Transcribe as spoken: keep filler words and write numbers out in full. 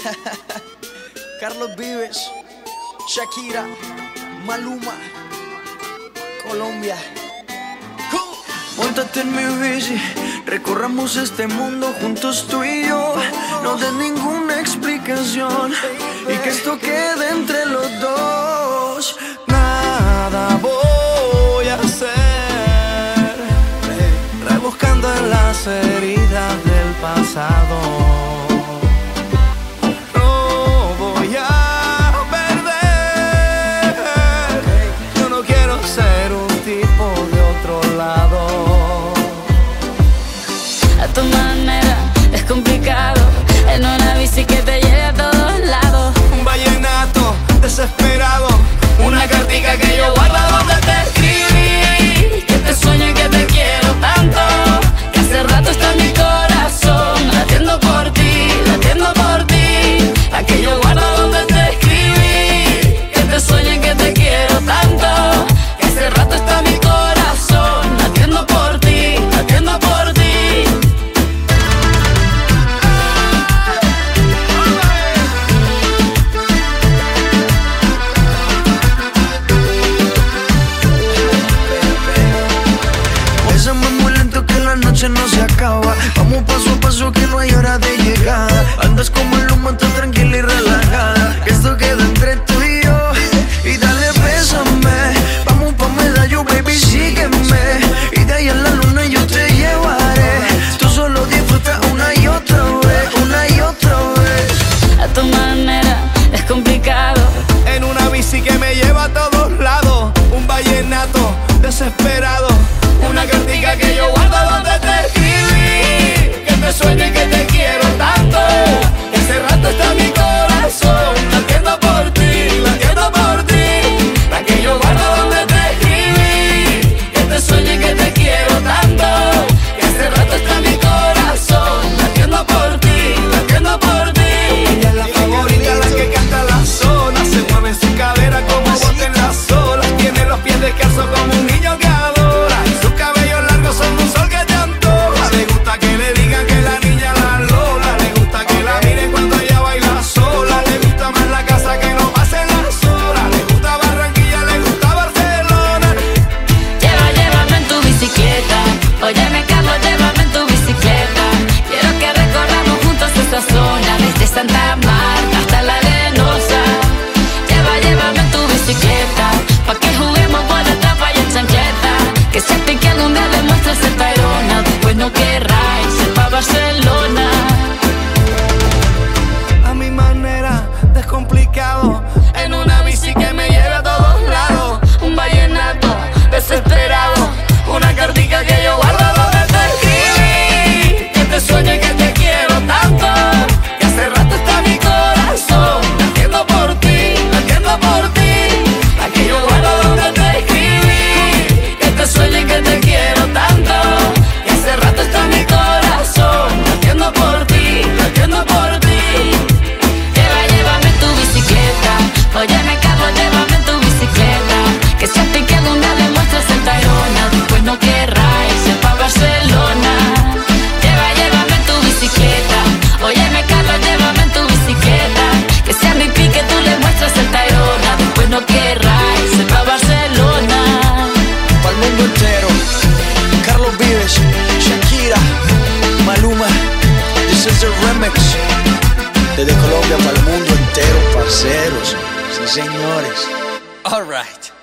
Carlos Vives, Shakira, Maluma, Colombia. Móntate en mi bici, recorramos este mundo juntos tú y yo. No des ninguna explicación y que esto quede entre los dos. Nada voy a hacer, rebuscando en las heridas del pasado. No voy a perder, yo no quiero ser un tipo de otro lado. A tu manera es complicado, en una bici que te lleve a todos lados. Un vallenato desesperado, una cartica que yo guardo donde te escribí. Que te sueño y que te quiero tanto, que hace rato está en mi corazón, latiendo por ti, latiendo por ti. La que yo guardo donde te escribí. Que te sueño y que te quiero tanto, que hace rato está en mi corazón, latiendo por ti, latiendo por ti. Bésame muy lento que la noche no se acaba. Vamos paso a paso que no hay hora de llegada. Andas como el humo, tan tranquila y relajada. Que esto queda entre tú y yo. Y dale, bésame. Vamos pa' medallo, baby, sígueme. Y de ahí a la luna yo te llevaré. Tú solo disfruta una y otra vez, una y otra vez. A tu manera es complicado, En una bici que me lleva a todos lados. Un vallenato desesperado, una cartica que yo guardo donde te escribí. Que te sueño y que te quiero tanto, que hace rato está mi corazón, latiendo por ti, latiendo por ti. La que yo guardo donde te escribí. que te sueño y que te quiero tanto, que hace rato está mi corazón, latiendo por ti, latiendo por ti. Ella es la favorita, la que canta la zona. Se mueve en su cadera como bote en las olas. Tiene los pies descalzos como un niño que adora. Sus cabellos largos son un sol que te antoja. Le gusta que le digan que la niña la Lola. Le gusta que la miren cuando ella baila sola. Le gusta más la casa que no pasen las horas. Le gusta Barranquilla, le gusta Barcelona. Lleva, llévame en tu bicicleta, óyeme Carlos, llévame en tu bicicleta. Quiero que recorramos juntos esta zona, desde Santa Marta hasta la Arenosa. Lleva, llévame en tu bicicleta, pa' que juguemos bola, tapa y en chancleta. Que siempre que algún día le muestres el Tayrona, después no querráis ir pa' Barcelona. A mi manera, descomplicado, en una bici que me lleve a todos lados. Un vallenato desesperado, Una cartica que yo guardo donde te escribí. que te sueño y que te quiero tanto, Que hace rato está mi corazón, latiendo por ti, latiendo por ti. La que yo guardo donde te escribí. que te sueño y que te quiero tanto, Que hace rato está mi corazón, latiendo por ti, latiendo por ti. Lleva, llévame en tu bicicleta, óyeme Carlos, llévame en tu bicicleta. Que siempre que algún día le muestres el Tayrona, después no querráis ir pa' Barcelona. Lleva, llévame en tu bicicleta, óyeme Carlos, llévame en tu bicicleta. Que sea mi pique tú le muestras el Tayrona, después no querráis ir pa' Barcelona. Para el mundo entero, Carlos Vives, Shakira, Maluma. This is the remix. Desde Colombia para el mundo entero, parceros. Sí, señores. All right.